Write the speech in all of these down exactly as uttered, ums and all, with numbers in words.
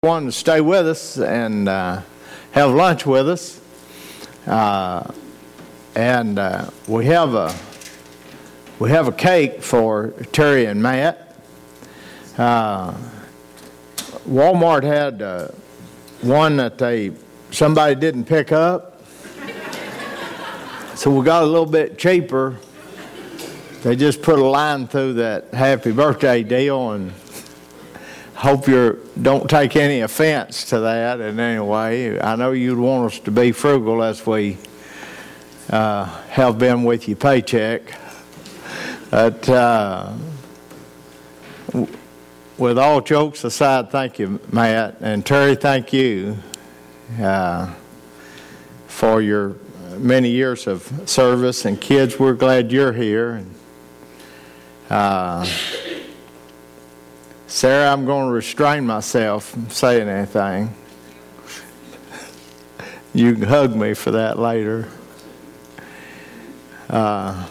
Wanted to stay with us and uh, have lunch with us, uh, and uh, we have a we have a cake for Terry and Matt. Uh, Walmart had uh, one that they somebody didn't pick up, so we got a little bit cheaper. They just put a line through that happy birthday deal, and hope you don't take any offense to that in any way. I know you'd want us to be frugal as we uh, have been with your paycheck. But uh, with all jokes aside, thank you, Matt. And Terry, thank you uh, for your many years of service. And kids, we're glad you're here. And, uh, Sarah, I'm going to restrain myself from saying anything. You can hug me for that later. Uh,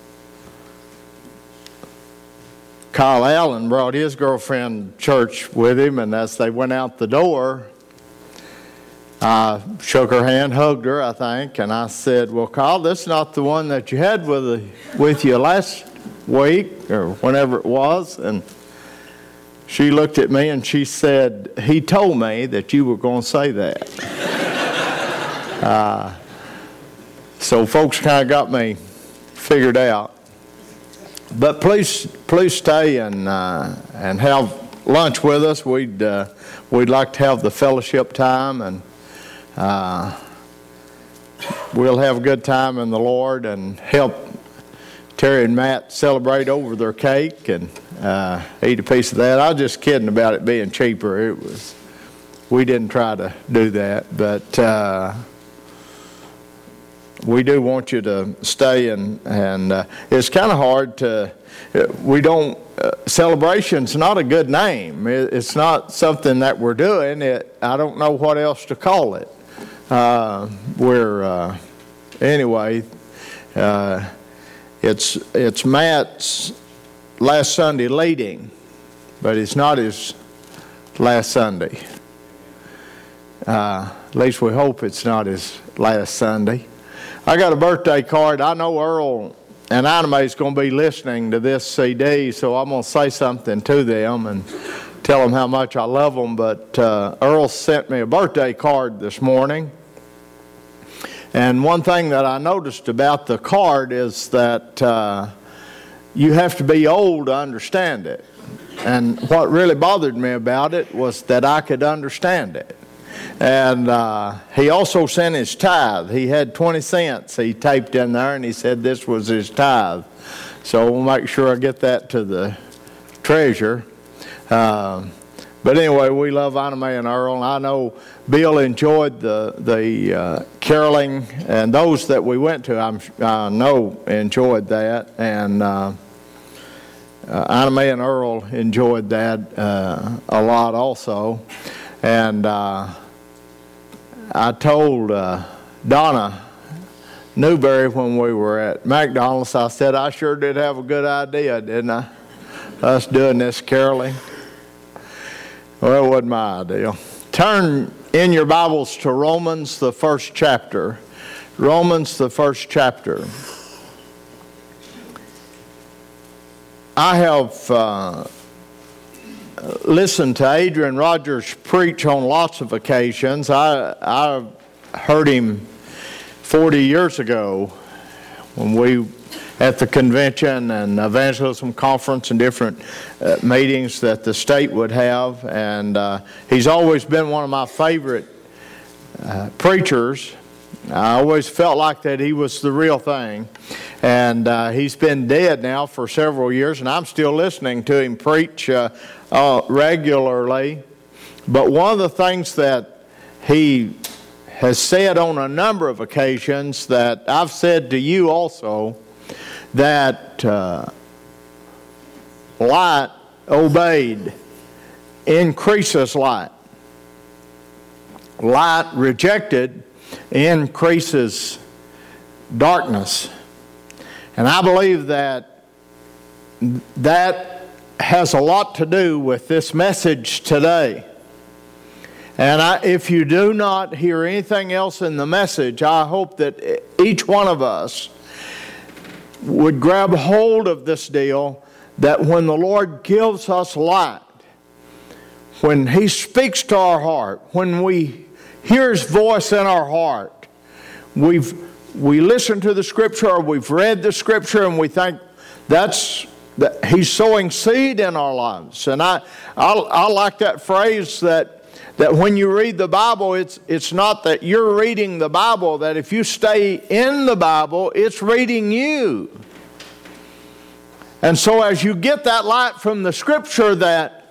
Kyle Allen brought his girlfriend to church with him, and as they went out the door, I shook her hand, hugged her, I think, and I said, "Well, Kyle, this is not the one that you had with, with you last week, or whenever it was." And she looked at me and she said, "He told me that you were going to say that." uh, so folks kind of got me figured out. But please, please stay and uh, and have lunch with us. We'd uh, we'd like to have the fellowship time, and uh, we'll have a good time in the Lord and help Terry and Matt celebrate over their cake and uh, eat a piece of that. I was just kidding about it being cheaper. It was, we didn't try to do that, but uh, we do want you to stay, and and uh, it's kind of hard to. We don't. Uh, celebration's not a good name. It, it's not something that we're doing. It. I don't know what else to call it. Uh, we're uh, anyway. Uh, It's it's Matt's last Sunday leading, but it's not his last Sunday. Uh, at least we hope it's not his last Sunday. I got a birthday card. I know Earl and Anime is going to be listening to this C D, so I'm going to say something to them and tell them how much I love them. But uh, Earl sent me a birthday card this morning. And one thing that I noticed about the card is that uh, you have to be old to understand it. And what really bothered me about it was that I could understand it. And uh, he also sent his tithe. He had twenty cents he taped in there, and he said this was his tithe. So we'll make sure I get that to the treasurer. Uh, But anyway, we love Anime and Earl, and I know Bill enjoyed the the uh, caroling, and those that we went to, I'm, I know enjoyed that, and uh, uh, Anime and Earl enjoyed that uh, a lot also. And uh, I told uh, Donna Newberry when we were at McDonald's, I said, I sure did have a good idea, didn't I? Us doing this caroling. Well, it wasn't my idea. Turn in your Bibles to Romans, the first chapter. Romans, the first chapter. I have uh, listened to Adrian Rogers preach on lots of occasions. I, I heard him forty years ago when we at the convention and evangelism conference and different uh, meetings that the state would have. And uh, he's always been one of my favorite uh, preachers. I always felt like that he was the real thing. And uh, he's been dead now for several years, and I'm still listening to him preach uh, uh, regularly. But one of the things that he has said on a number of occasions that I've said to you also, that uh, light obeyed increases light. Light rejected increases darkness. And I believe that that has a lot to do with this message today. And I, if you do not hear anything else in the message, I hope that each one of us would grab hold of this deal, that when the Lord gives us light, when He speaks to our heart, when we hear His voice in our heart, we've we listen to the Scripture, or we've read the Scripture, and we think that's that He's sowing seed in our lives. And I I, I like that phrase that that when you read the Bible, it's it's not that you're reading the Bible, that if you stay in the Bible, it's reading you. And so as you get that light from the Scripture, that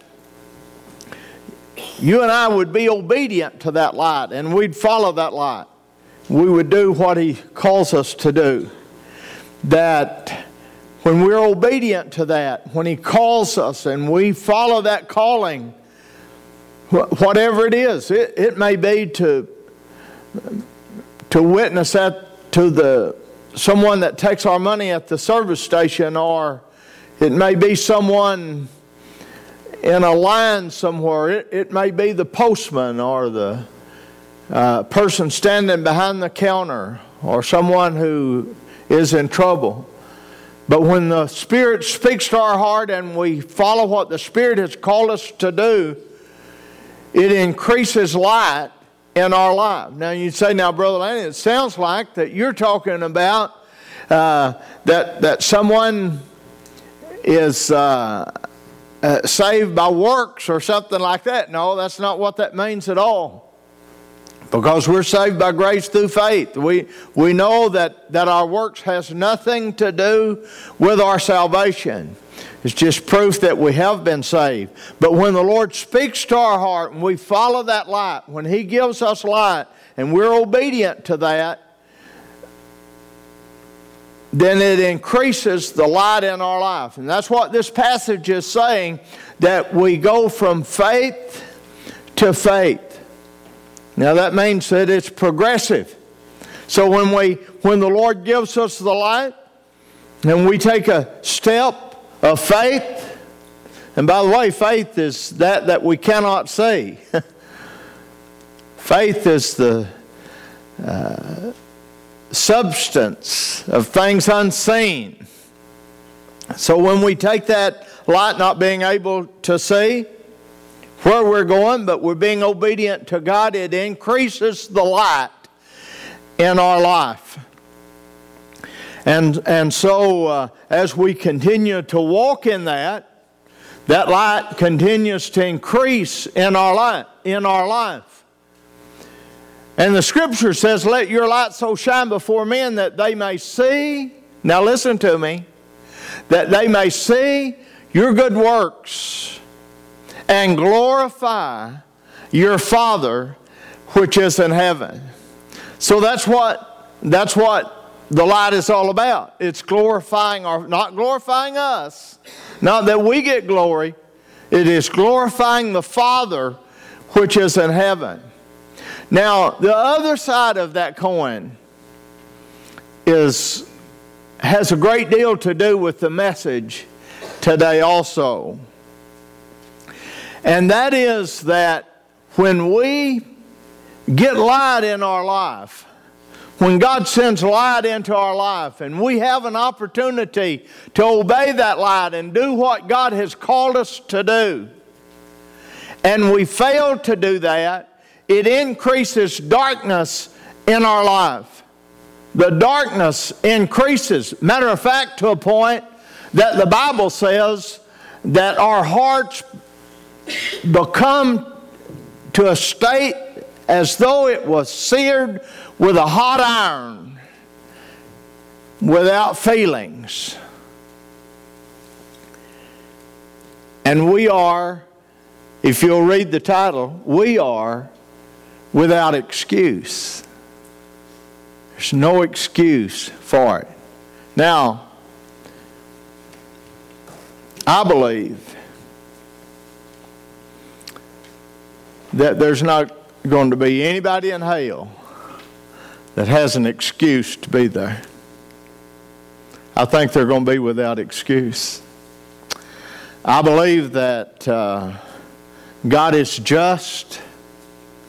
you and I would be obedient to that light, and we'd follow that light. We would do what He calls us to do. That when we're obedient to that, when He calls us and we follow that calling, whatever it is, it, it may be to to witness that to the someone that takes our money at the service station, or it may be someone in a line somewhere. It, it may be the postman, or the uh, person standing behind the counter, or someone who is in trouble. But when the Spirit speaks to our heart and we follow what the Spirit has called us to do, it increases light in our life. Now you say, now Brother Lanny, it sounds like that you're talking about uh, that that someone is uh, uh, saved by works or something like that. No, that's not what that means at all. Because we're saved by grace through faith. We we know that, that our works has nothing to do with our salvation. It's just proof that we have been saved. But when the Lord speaks to our heart and we follow that light, when He gives us light and we're obedient to that, then it increases the light in our life. And that's what this passage is saying, that we go from faith to faith. Now that means that it's progressive. So when we when the Lord gives us the light and we take a step of faith, and by the way, faith is that that we cannot see. Faith is the uh, substance of things unseen. So when we take that light, not being able to see where we're going, but we're being obedient to God, it increases the light in our life. And, and so uh, as we continue to walk in that, that light continues to increase in our life, in our life. And the Scripture says, let your light so shine before men that they may see, now listen to me, that they may see your good works and glorify your Father which is in heaven. So that's what that's what the light is all about. It's glorifying our, not glorifying us, not that we get glory. It is glorifying the Father which is in heaven. Now, the other side of that coin is has a great deal to do with the message today also. And that is that when we get light in our life, when God sends light into our life and we have an opportunity to obey that light and do what God has called us to do, and we fail to do that, it increases darkness in our life. The darkness increases. Matter of fact, to a point that the Bible says that our hearts become to a state as though it was seared with a hot iron, without feelings. And we are, if you'll read the title, we are without excuse. There's no excuse for it. Now, I believe that there's not going to be anybody in hell that has an excuse to be there. I think they're going to be without excuse. I believe that uh, God is just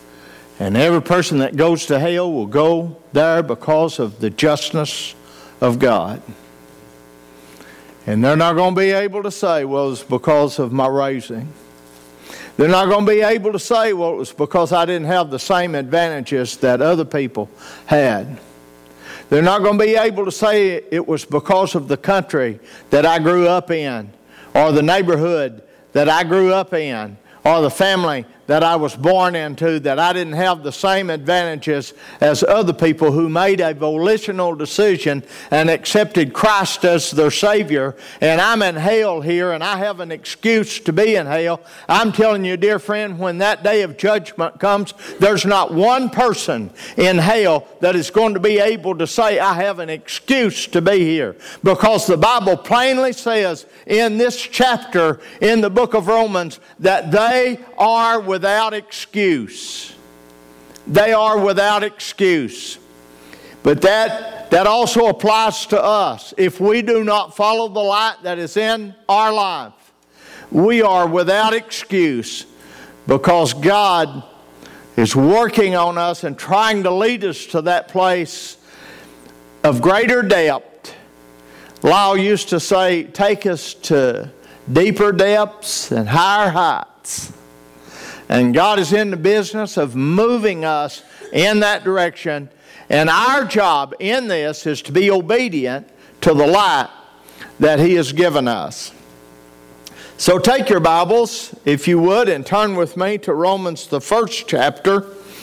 And every person that goes to hell will go there because of the justness of God. And they're not going to be able to say, well, it's because of my raising. They're not going to be able to say, well, it was because I didn't have the same advantages that other people had. They're not going to be able to say it was because of the country that I grew up in, or the neighborhood that I grew up in, or the family that I was born into, that I didn't have the same advantages as other people who made a volitional decision and accepted Christ as their Savior. And I'm in hell here, and I have an excuse to be in hell. I'm telling you, dear friend, when that day of judgment comes, there's not one person in hell that is going to be able to say, I have an excuse to be here. Because the Bible plainly says in this chapter in the book of Romans that they are without excuse. They are without excuse. But that, that also applies to us. If we do not follow the light that is in our life, we are without excuse, because God is working on us and trying to lead us to that place of greater depth. Lyle used to say, take us to deeper depths and higher heights. And God is in the business of moving us in that direction. And our job in this is to be obedient to the light that He has given us. So take your Bibles, if you would, and turn with me to Romans, the first chapter.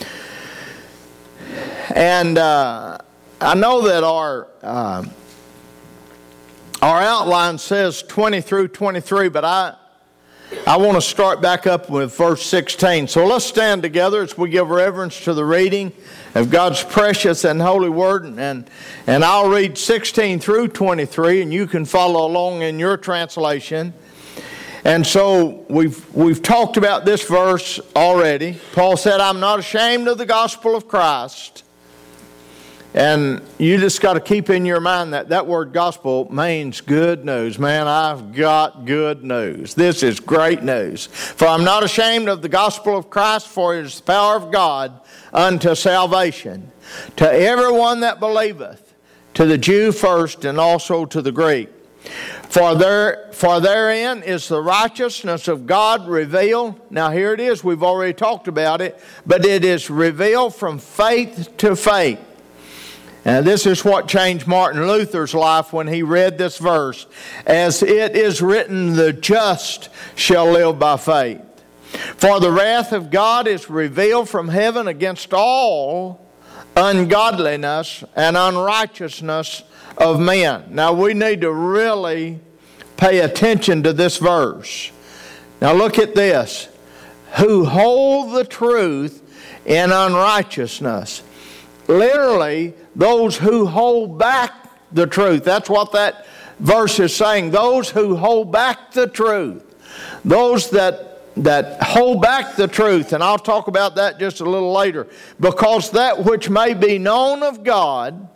And uh, I know that our uh, our outline says twenty through twenty-three, but I I want to start back up with verse sixteen. So let's stand together as we give reverence to the reading of God's precious and holy word. And, and I'll read sixteen through twenty-three, and you can follow along in your translation. And so we've, we've talked about this verse already. Paul said, I'm not ashamed of the gospel of Christ. And you just got to keep in your mind that that word gospel means good news. Man, I've got good news. This is great news. For I'm not ashamed of the gospel of Christ, for it is the power of God unto salvation, to everyone that believeth, to the Jew first, and also to the Greek. For there, for therein is the righteousness of God revealed. Now here it is, we've already talked about it, but it is revealed from faith to faith. And this is what changed Martin Luther's life when he read this verse. As it is written, the just shall live by faith. For the wrath of God is revealed from heaven against all ungodliness and unrighteousness of men. Now we need to really pay attention to this verse. Now look at this. Who hold the truth in unrighteousness. Literally, those who hold back the truth. That's what that verse is saying. Those who hold back the truth. Those that, that hold back the truth. And I'll talk about that just a little later. Because that which may be known of God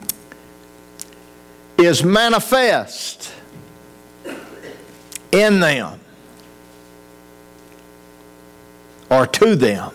is manifest in them, or to them.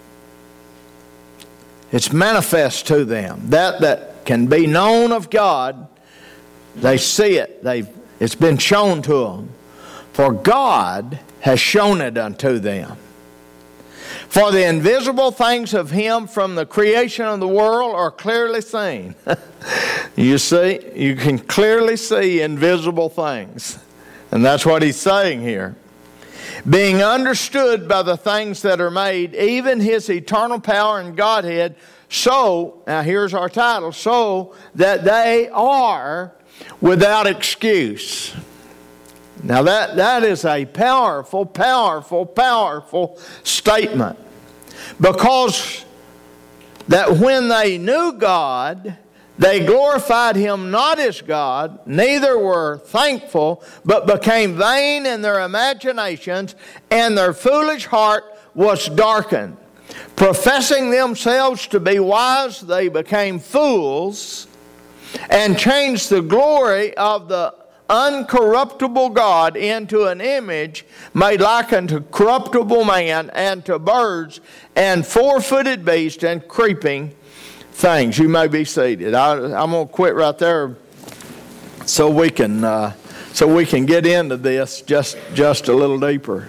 It's manifest to them. That that can be known of God, they see it. They've, it's been shown to them. For God has shown it unto them. For the invisible things of Him from the creation of the world are clearly seen. You see, you can clearly see invisible things. And that's what he's saying here. Being understood by the things that are made, even His eternal power and Godhead, so, now here's our title, so that they are without excuse. Now that, that is a powerful, powerful, powerful statement. Because that when they knew God, they glorified Him not as God, neither were thankful, but became vain in their imaginations, and their foolish heart was darkened. Professing themselves to be wise, they became fools, and changed the glory of the uncorruptible God into an image made like unto corruptible man, and to birds, and four-footed beasts, and creeping things. You may be seated. I, I'm going to quit right there so we can uh, so we can get into this just just a little deeper.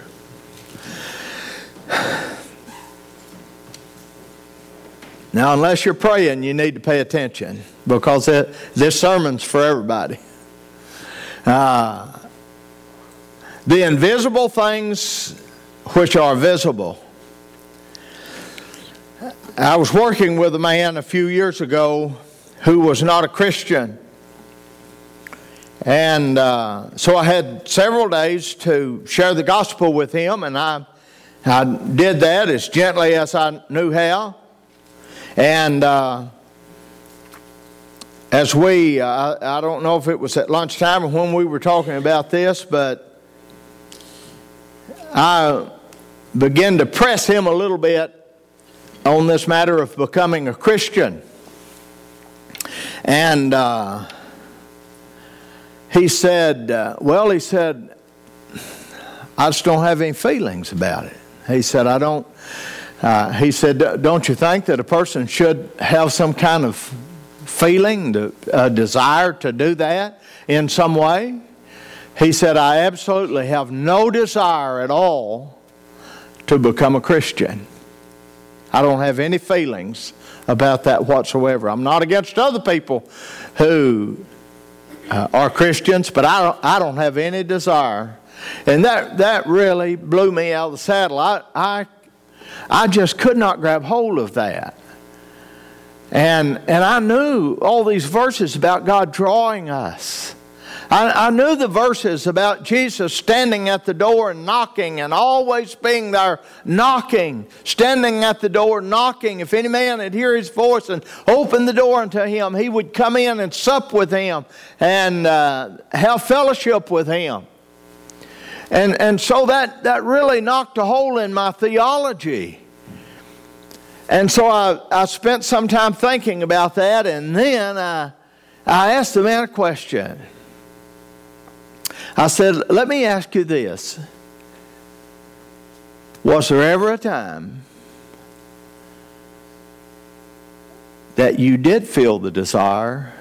Now, unless you're praying, you need to pay attention, because it, this sermon's for everybody. Uh, the invisible things which are visible. I was working with a man a few years ago who was not a Christian. And uh, so I had several days to share the gospel with him, and I, I did that as gently as I knew how. And uh, as we, uh, I don't know if it was at lunchtime or when we were talking about this, but I began to press him a little bit on this matter of becoming a Christian. And uh, he said, uh, well, he said, I just don't have any feelings about it. He said, I don't. Uh, he said, don't you think that a person should have some kind of feeling, to, a desire to do that in some way? He said, I absolutely have no desire at all to become a Christian. I don't have any feelings about that whatsoever. I'm not against other people who uh, are Christians, but I don't, I don't have any desire. And that, that really blew me out of the saddle. I, I I just could not grab hold of that. And and I knew all these verses about God drawing us. I, I knew the verses about Jesus standing at the door and knocking, and always being there knocking, standing at the door knocking. If any man would hear his voice and open the door unto him, he would come in and sup with him and uh, have fellowship with him. And and so that, that really knocked a hole in my theology. And so I, I spent some time thinking about that, and then I, I asked the man a question. I said, let me ask you this. Was there ever a time that you did feel the desire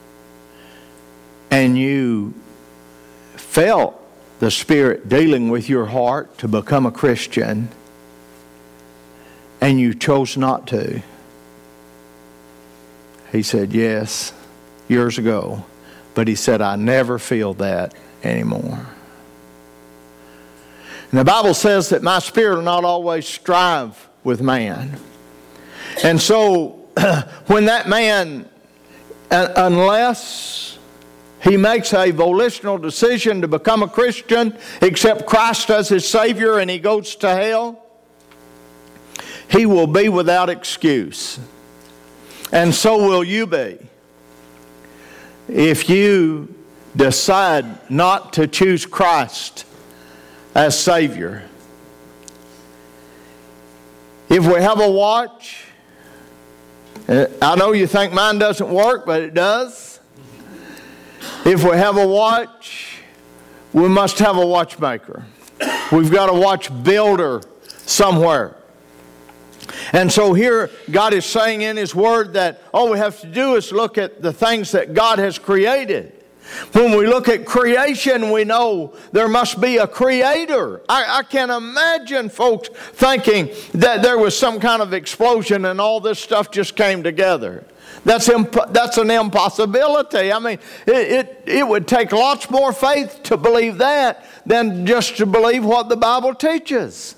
and you felt the Spirit dealing with your heart to become a Christian, and you chose not to? He said, yes, years ago. But he said, I never feel that anymore. And the Bible says that my spirit will not always strive with man. And so, when that man, unless he makes a volitional decision to become a Christian, accept Christ as his Savior, and he goes to hell, he will be without excuse. And so will you be, if you decide not to choose Christ as Savior. If we have a watch, I know you think mine doesn't work, but it does. If we have a watch, we must have a watchmaker. We've got a watch builder somewhere. And so here God is saying in His Word that all we have to do is look at the things that God has created. When we look at creation, we know there must be a creator. I, I can't imagine folks thinking that there was some kind of explosion and all this stuff just came together. That's imp- that's an impossibility. I mean, it, it, it would take lots more faith to believe that than just to believe what the Bible teaches.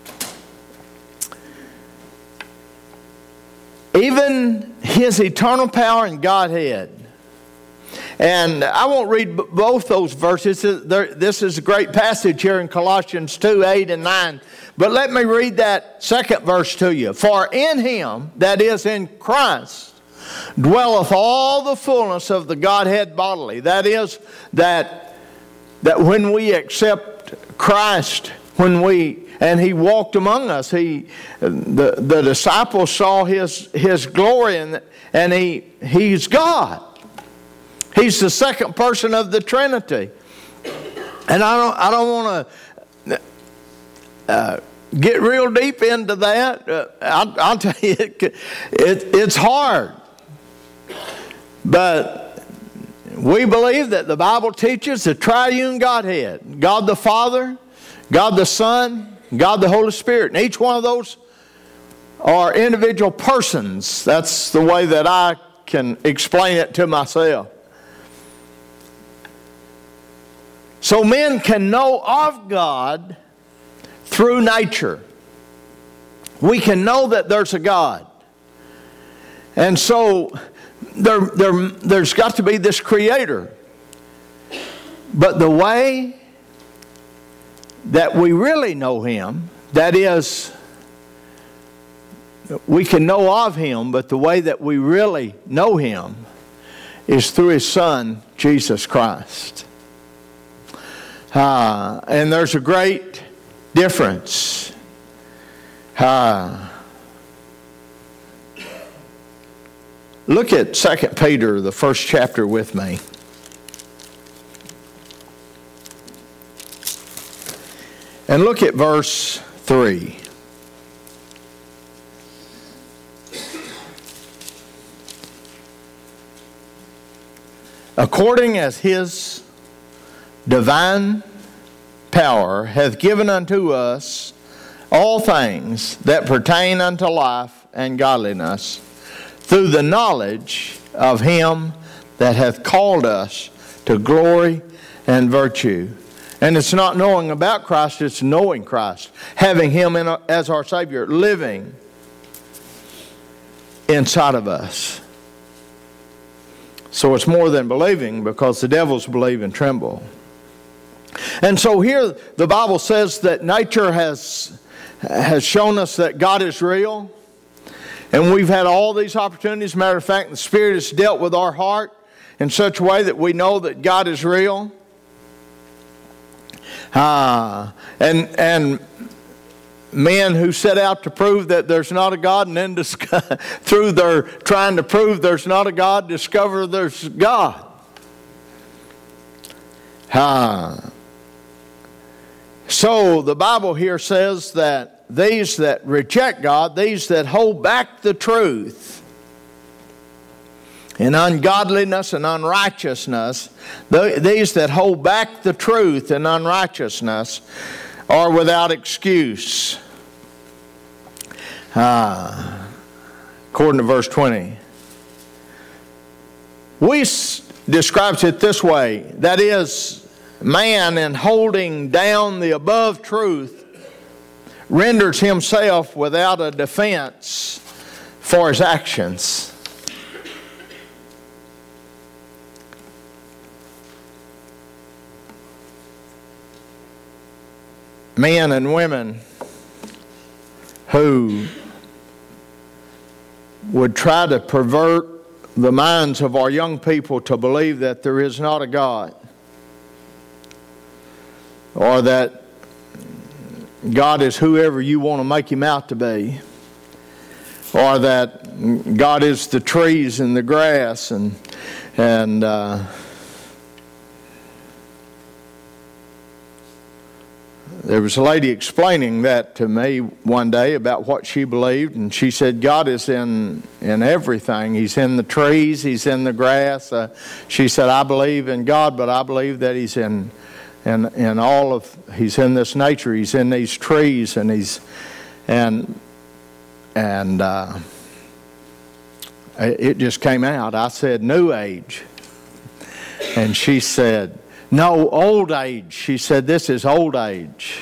Even His eternal power and Godhead. And I won't read b- both those verses. This is a great passage here in Colossians two, eight and nine. But let me read that second verse to you. For in Him, that is in Christ, dwelleth all the fullness of the Godhead bodily. That is, that, that when we accept Christ, when we, and He walked among us, He, the, the disciples saw His, His glory, and, and he, He's God. He's the second person of the Trinity. And I don't, I don't want to uh, get real deep into that. Uh, I'll, I'll tell you, it, it, it's hard. But we believe that the Bible teaches the triune Godhead. God the Father, God the Son, God the Holy Spirit. And each one of those are individual persons. That's the way that I can explain it to myself. So men can know of God through nature. We can know that there's a God. And so there, there, there's got to be this creator. But the way that we really know him, that is, we can know of him, but the way that we really know him is through his Son, Jesus Christ. Uh, and there's a great difference. Uh, look at Second Peter, the first chapter with me. And look at verse three. According as his divine power hath given unto us all things that pertain unto life and godliness, through the knowledge of him that hath called us to glory and virtue. And it's not knowing about Christ, it's knowing Christ. Having him in, as our Savior, living inside of us. So it's more than believing, because the devils believe and tremble. And so here the Bible says that nature has, has shown us that God is real. And we've had all these opportunities. Matter of fact, the Spirit has dealt with our heart in such a way that we know that God is real. Uh, and, and men who set out to prove that there's not a God, and then discover, through their trying to prove there's not a God, discover there's God. Uh, so the Bible here says that these that reject God, these that hold back the truth in ungodliness and unrighteousness, these that hold back the truth in unrighteousness are without excuse. Uh, according to verse twenty. We s- describes it this way, that is, man in holding down the above truth renders himself without a defense for his actions. Men and women who would try to pervert the minds of our young people to believe that there is not a God, or that God is whoever you want to make him out to be, or that God is the trees and the grass, and and uh, there was a lady explaining that to me one day about what she believed, and she said God is in in everything. He's in the trees, he's in the grass. Uh, she said, I believe in God, but I believe that he's in in in all of he's in this nature. He's in these trees, and he's and and uh, it just came out. I said New Age, and she said, no, old age. She said, this is old age.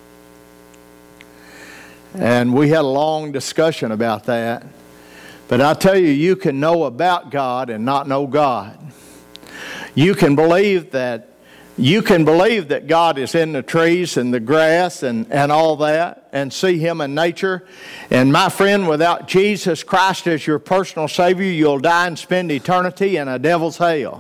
And we had a long discussion about that. But I tell you, you can know about God and not know God. You can believe that you can believe that God is in the trees and the grass and, and all that, and see him in nature. And my friend, without Jesus Christ as your personal Savior, you'll die and spend eternity in a devil's hell.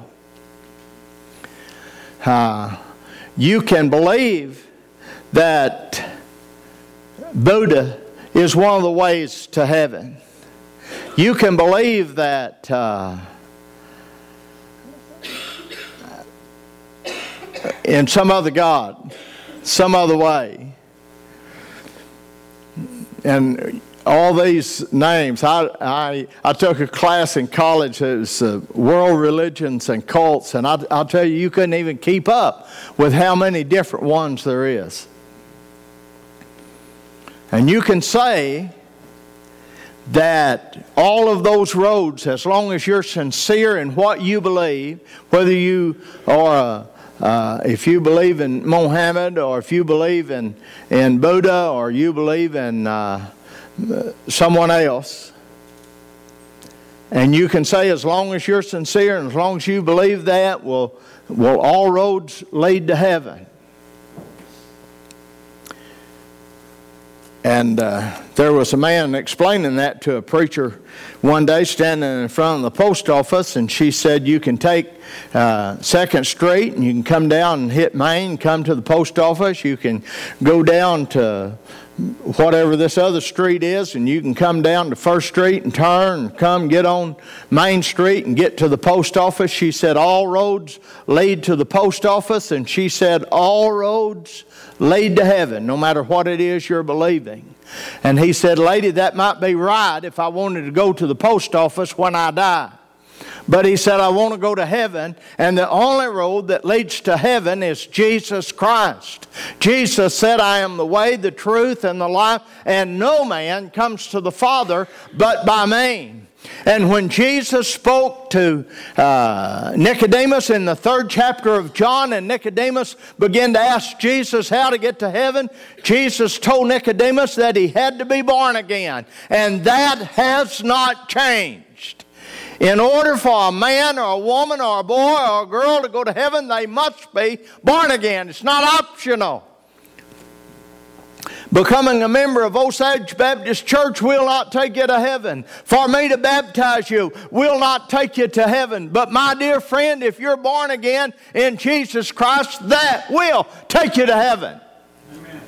Uh, you can believe that Buddha is one of the ways to heaven. You can believe that uh, in some other god, some other way. And all these names, I, I, I took a class in college that was uh, world religions and cults, and I, I'll tell you, you couldn't even keep up with how many different ones there is. And you can say that all of those roads, as long as you're sincere in what you believe, whether you are a Uh, if you believe in Mohammed, or if you believe in, in Buddha, or you believe in uh, someone else, and you can say as long as you're sincere and as long as you believe that, will, will all roads lead to heaven. And uh, there was a man explaining that to a preacher one day standing in front of the post office, and she said, you can take uh, second Street and you can come down and hit Main, come to the post office. You can go down to whatever this other street is, and you can come down to First Street and turn and come get on Main Street and get to the post office. She said, all roads lead to the post office, and she said, all roads lead to heaven, no matter what it is you're believing. And he said, lady, that might be right if I wanted to go to the post office when I die. But he said, I want to go to heaven, and the only road that leads to heaven is Jesus Christ. Jesus said, I am the way, the truth, and the life, and no man comes to the Father but by me. And when Jesus spoke to uh, Nicodemus in the third chapter of John, and Nicodemus began to ask Jesus how to get to heaven, Jesus told Nicodemus that he had to be born again. And that has not changed. In order for a man or a woman or a boy or a girl to go to heaven, they must be born again. It's not optional. Becoming a member of Osage Baptist Church will not take you to heaven. For me to baptize you will not take you to heaven. But my dear friend, if you're born again in Jesus Christ, that will take you to heaven. Amen.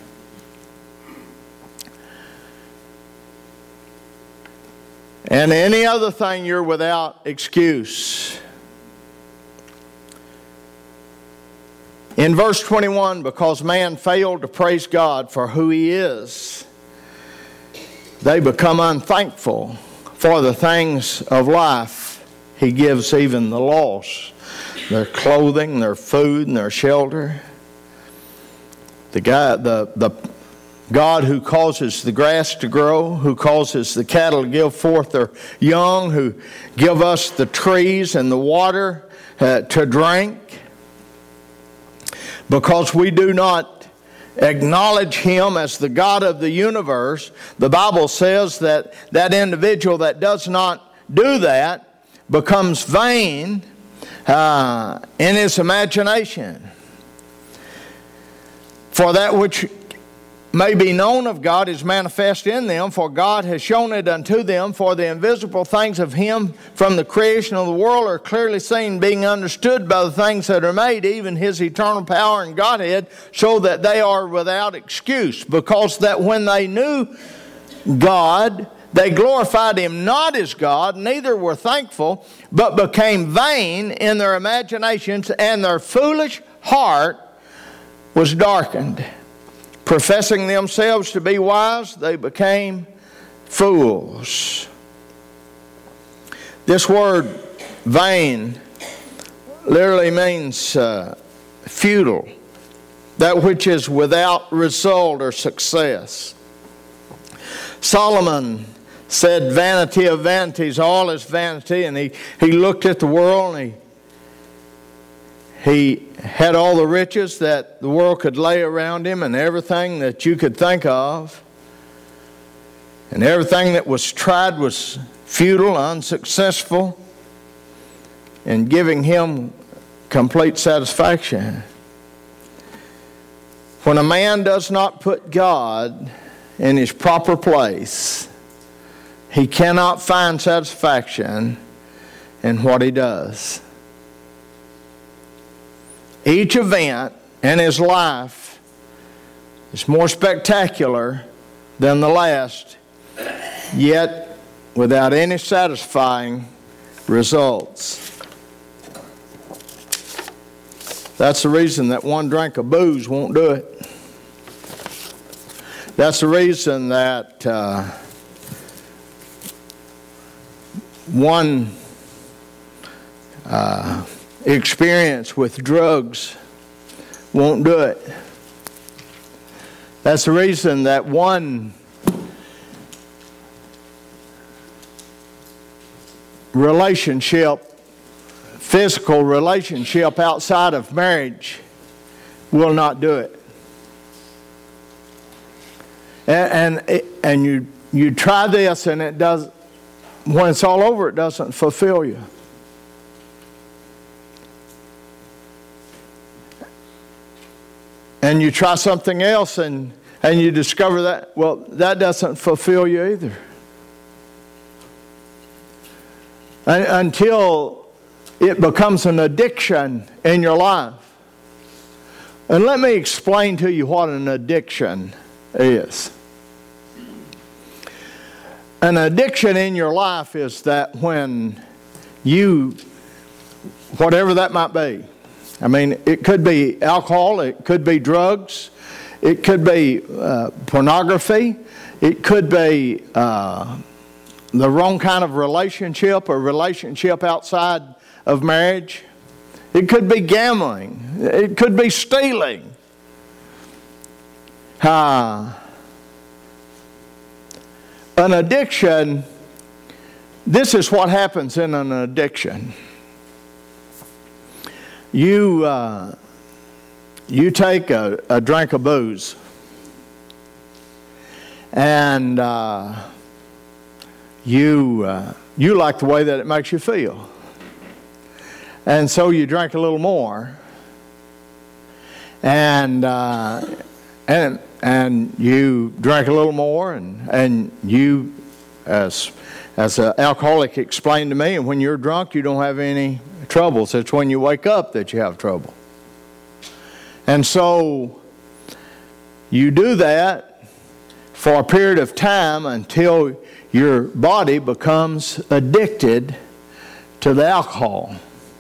And any other thing, you're without excuse. In verse twenty-one, because man failed to praise God for who He is, they become unthankful for the things of life He gives even the lost. Their clothing, their food, and their shelter. The guy, the, the God who causes the grass to grow, who causes the cattle to give forth their young, who give us the trees and the water uh, to drink. Because we do not acknowledge Him as the God of the universe, the Bible says that that individual that does not do that becomes vain uh, in his imagination. For that which may be known of God is manifest in them, for God has shown it unto them. For the invisible things of Him from the creation of the world are clearly seen, being understood by the things that are made, even His eternal power and Godhead, so that they are without excuse. Because that when they knew God, they glorified Him not as God, neither were thankful, but became vain in their imaginations, and their foolish heart was darkened. Professing themselves to be wise, they became fools. This word vain literally means uh, futile, that which is without result or success. Solomon said, vanity of vanities, all is vanity, and he, he looked at the world and he He had all the riches that the world could lay around him and everything that you could think of. And everything that was tried was futile, unsuccessful, in giving him complete satisfaction. When a man does not put God in His proper place, he cannot find satisfaction in what he does. Each event in his life is more spectacular than the last, yet without any satisfying results. That's the reason that one drink of booze won't do it. That's the reason that uh, one uh, experience with drugs won't do it. That's the reason that one relationship, physical relationship outside of marriage will not do it. And and, and you you try this and it does, when it's all over, it doesn't fulfill you. And you try something else and, and you discover that, well, that doesn't fulfill you either. And, until it becomes an addiction in your life. And let me explain to you what an addiction is. An addiction in your life is that when you, whatever that might be, I mean, it could be alcohol, it could be drugs, it could be uh, pornography, it could be uh, the wrong kind of relationship or relationship outside of marriage. It could be gambling, it could be stealing. Uh, an addiction, this is what happens in an addiction. You uh, you take a, a drink of booze, and uh, you uh, you like the way that it makes you feel, and so you drink a little more, and uh, and and you drink a little more, and and you, as as an alcoholic explained to me, and when you're drunk, you don't have any troubles. It's when you wake up that you have trouble. And so you do that for a period of time until your body becomes addicted to the alcohol.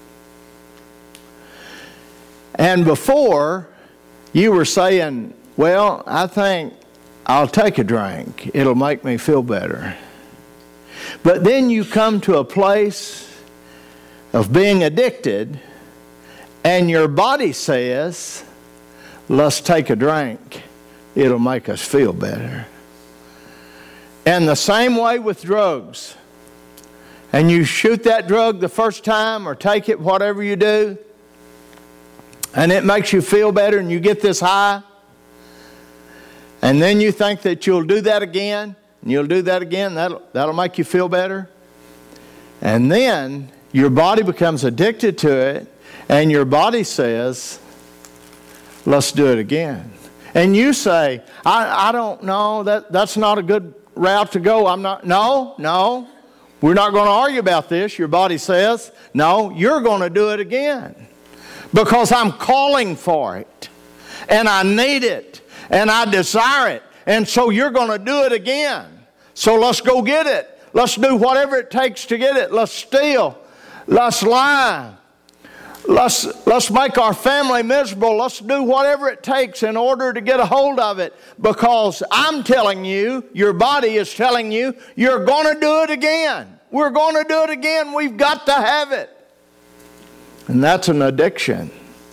And before, you were saying, well, I think I'll take a drink. It'll make me feel better. But then you come to a place of being addicted, and your body says, let's take a drink. It'll make us feel better. And the same way with drugs. And you shoot that drug the first time or take it, whatever you do, and it makes you feel better and you get this high. And then you think that you'll do that again, and you'll do that again, that'll, that'll make you feel better. And then your body becomes addicted to it, and your body says, let's do it again. And you say, I, I don't know, that, that's not a good route to go. I'm not, no, no, we're not going to argue about this. Your body says, no, you're going to do it again. Because I'm calling for it, and I need it, and I desire it, and so you're going to do it again. So let's go get it. Let's do whatever it takes to get it. Let's steal. Let's lie. Let's, let's make our family miserable. Let's do whatever it takes in order to get a hold of it. Because I'm telling you, your body is telling you, you're going to do it again. We're going to do it again. We've got to have it. And that's an addiction.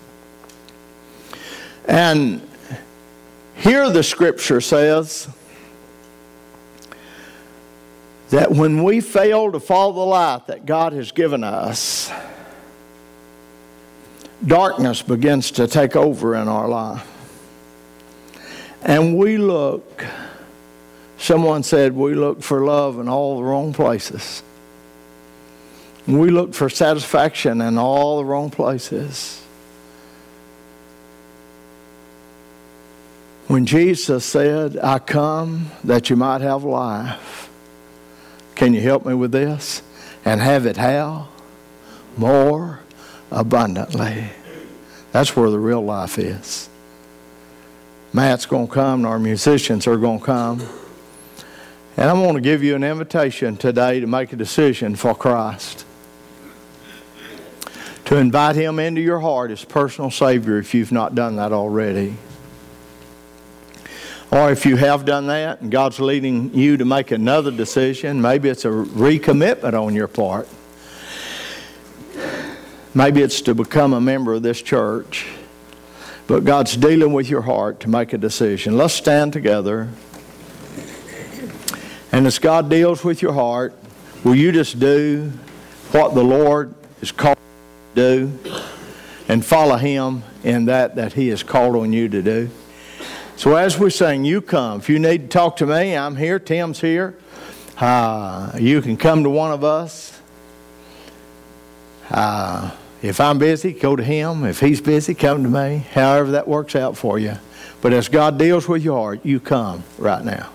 And here the scripture says that when we fail to follow the light that God has given us, darkness begins to take over in our life. And we look, someone said we look for love in all the wrong places. We look for satisfaction in all the wrong places. When Jesus said, I come that you might have life. Can you help me with this? And have it how? More abundantly. That's where the real life is. Matt's going to come and our musicians are going to come. And I'm going to give you an invitation today to make a decision for Christ. to invite Him into your heart as personal Savior if you've not done that already. Or if you have done that and God's leading you to make another decision, maybe it's a recommitment on your part. Maybe it's to become a member of this church. But God's dealing with your heart to make a decision. Let's stand together. And as God deals with your heart, will you just do what the Lord is called you to do and follow Him in that that He has called on you to do? So as we sing, you come. If you need to talk to me, I'm here. Tim's here. Uh, you can come to one of us. Uh, if I'm busy, go to him. If he's busy, come to me. However that works out for you. But as God deals with your heart, you come right now.